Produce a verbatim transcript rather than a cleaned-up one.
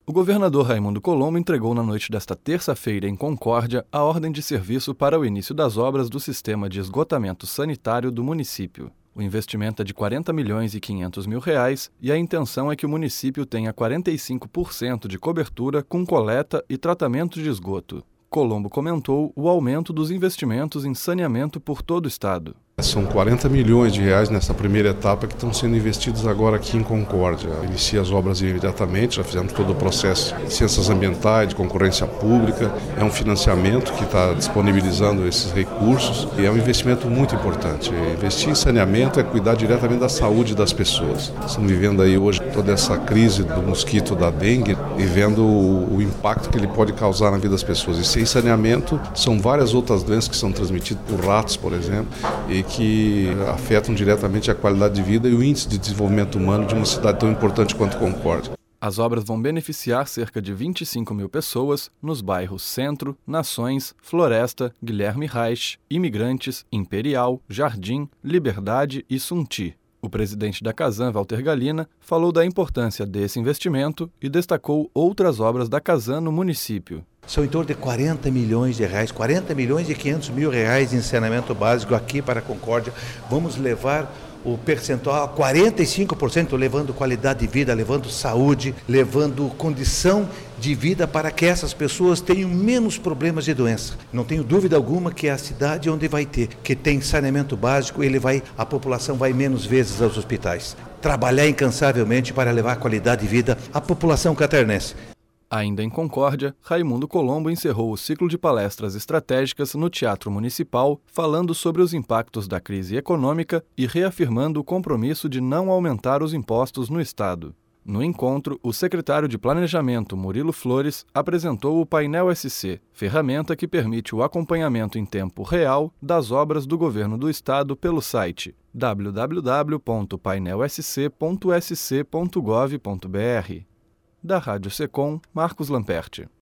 O governador Raimundo Colombo entregou na noite desta terça-feira em Concórdia a ordem de serviço para o início das obras do sistema de esgotamento sanitário do município. O investimento é de quarenta milhões e quinhentos mil reais e a intenção é que o município tenha quarenta e cinco por cento de cobertura com coleta e tratamento de esgoto. Colombo comentou o aumento dos investimentos em saneamento por todo o estado. São quarenta milhões de reais nessa primeira etapa que estão sendo investidos agora aqui em Concórdia. Inicia as obras imediatamente, já fizemos todo o processo de ciências ambientais, de concorrência pública. É um financiamento que está disponibilizando esses recursos e é um investimento muito importante. Investir em saneamento é cuidar diretamente da saúde das pessoas. Estamos vivendo aí hoje toda essa crise do mosquito da dengue e vendo o, o impacto que ele pode causar na vida das pessoas. E sem saneamento, são várias outras doenças que são transmitidas por ratos, por exemplo, e que afetam diretamente a qualidade de vida e o índice de desenvolvimento humano de uma cidade tão importante quanto Concórdia. As obras vão beneficiar cerca de vinte e cinco mil pessoas nos bairros Centro, Nações, Floresta, Guilherme Reich, Imigrantes, Imperial, Jardim, Liberdade e Sunti. O presidente da Casan, Walter Galina, falou da importância desse investimento e destacou outras obras da Casan no município. São em torno de quarenta milhões de reais, quarenta milhões e quinhentos mil reais em saneamento básico aqui para a Concórdia. Vamos levar o percentual a quarenta e cinco por cento, levando qualidade de vida, levando saúde, levando condição de vida para que essas pessoas tenham menos problemas de doença. Não tenho dúvida alguma que é a cidade onde vai ter, que tem saneamento básico, ele vai, a população vai menos vezes aos hospitais. Trabalhar incansavelmente para levar qualidade de vida à população catarinense. Ainda em Concórdia, Raimundo Colombo encerrou o ciclo de palestras estratégicas no Teatro Municipal, falando sobre os impactos da crise econômica e reafirmando o compromisso de não aumentar os impostos no estado. No encontro, o secretário de Planejamento, Murilo Flores, apresentou o Painel S C, ferramenta que permite o acompanhamento em tempo real das obras do governo do estado pelo site w w w ponto painel s c ponto s c ponto gov ponto b r. Da Rádio Secom, Marcos Lamperti.